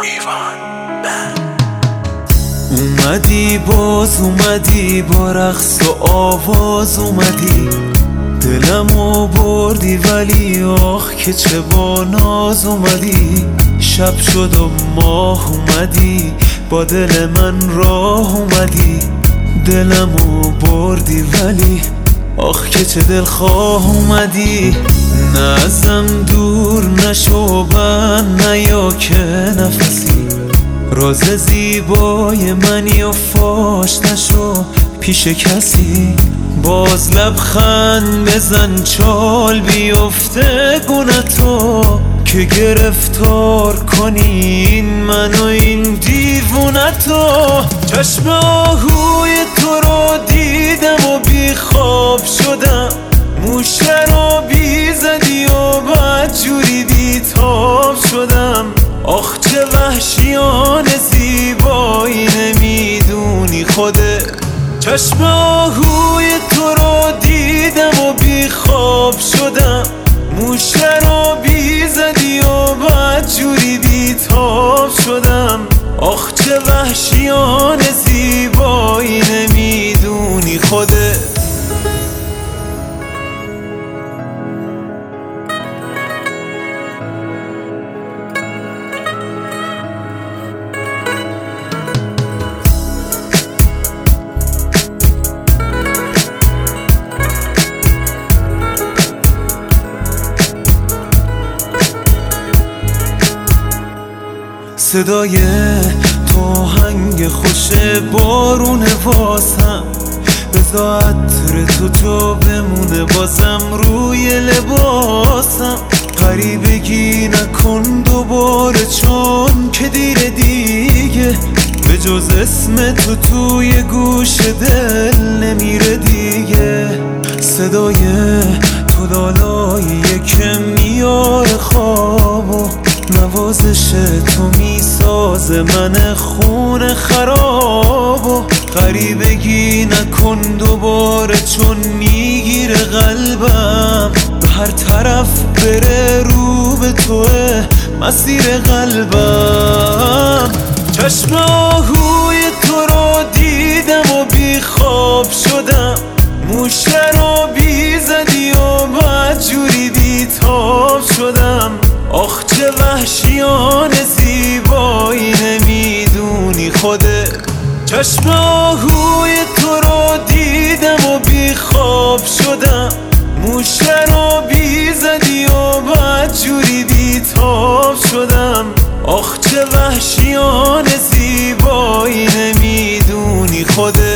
اومدی باز اومدی با رقص و آواز اومدی، دلمو بردی ولی آخ که چه با ناز اومدی. شب شد و ماه اومدی با دل من راه اومدی، دلمو بردی ولی آخ که چه دلخواه اومدی. نه ازم دور نشو بند نیا که نفسی، راز زیبای منی و فاش نشو پیش کسی. باز لبخند بزن چال بیفته گونتو، که گرفتار کنی این من و این دیوونتو. چشم آهوی تو رو دیدم و بی خواب شدم، موشه رو بی زدی و بدجوری بی تاب شدم. آخ چه وحشیانه زیبایی نمیدونی خودت. چشم آهوی تو رو دیدم و بی خواب شدم، موشه رو بی زدی و بدجوری بی تاب شدم. آخ چه وحشیانه زیبایی نمیدونی خودت. صدای تو هنگ خوش بارون واسم، بذار عطر تو بمونه بازم روی لباسم. غریبگی نکن دوباره چون که دیر دیگه، به جز اسم تو توی گوش دل نمیره دیگه. صدای تو لالاییه که میاره خواب و نوازش تو میسازه من خون خراب. و غریبگی نکن دوباره چون میگیره قلبم، به هر طرف بره رو به توه مسیر قلبم. چشم آهوی تو رو دیدم و بی خواب شدم، موشه رو بی زدی و بدجوری بی تاب شدم. آخ چه وحشیانه زیبایی نمیدونی خودت. چشم آهوی تو رو دیدم و بی خواب شدم، موشه رو بی زدی و بدجوری بی تاب شدم. آخ چه وحشیانه زیبایی نمیدونی خودت.